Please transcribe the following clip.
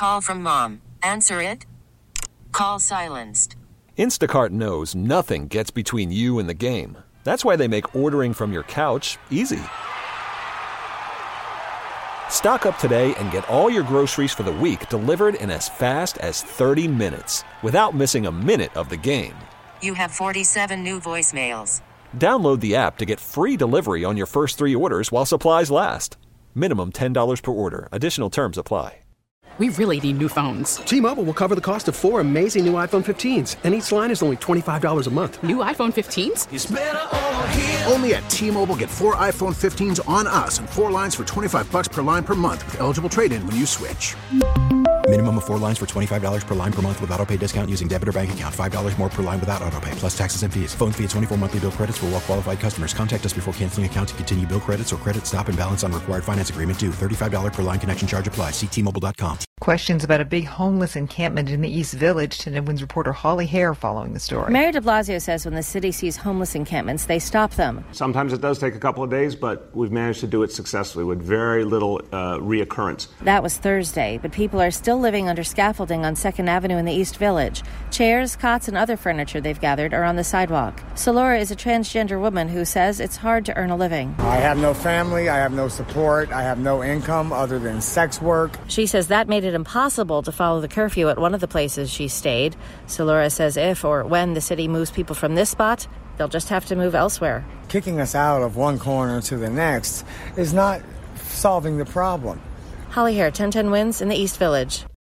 call from mom. Answer it. Call silenced. Instacart knows nothing gets between you and the game. That's why they make ordering from your couch easy. Stock up today and get all your groceries for the week delivered in as fast as 30 minutes without missing a minute of the game. You have 47 new voicemails. Download the app to get free delivery on your first 3 orders while supplies last. Minimum $10 per order. Additional terms apply. We really need new phones. T-Mobile will cover the cost of 4 amazing new iPhone 15s, and each line is only $25 a month. New iPhone 15s? It's better over here. Only at T-Mobile, get 4 iPhone 15s on us and 4 lines for $25 per line per month with eligible trade-in when you switch. Minimum of 4 lines for $25 per line per month with autopay discount using debit or bank account. $5 more per line without autopay, plus taxes and fees. Phone fee at 24 monthly bill credits for well-qualified customers. Contact us before canceling account to continue bill credits or credit stop and balance on required finance agreement due. $35 per line connection charge applies. See T-Mobile.com. Questions about a big homeless encampment in the East Village. 10 Winds reporter Holly Hare following the story. Mayor de Blasio says when the city sees homeless encampments, they stop them. Sometimes it does take a couple of days, but we've managed to do it successfully with very little reoccurrence. That was Thursday, but people are still living under scaffolding on 2nd Avenue in the East Village. Chairs, cots, and other furniture they've gathered are on the sidewalk. Solora is a transgender woman who says it's hard to earn a living. I have no family, I have no support, I have no income other than sex work. She says that made it impossible to follow the curfew at one of the places she stayed. Solora says if or when the city moves people from this spot, they'll just have to move elsewhere. Kicking us out of one corner to the next is not solving the problem. Holly Hare, 1010 Winds in the East Village.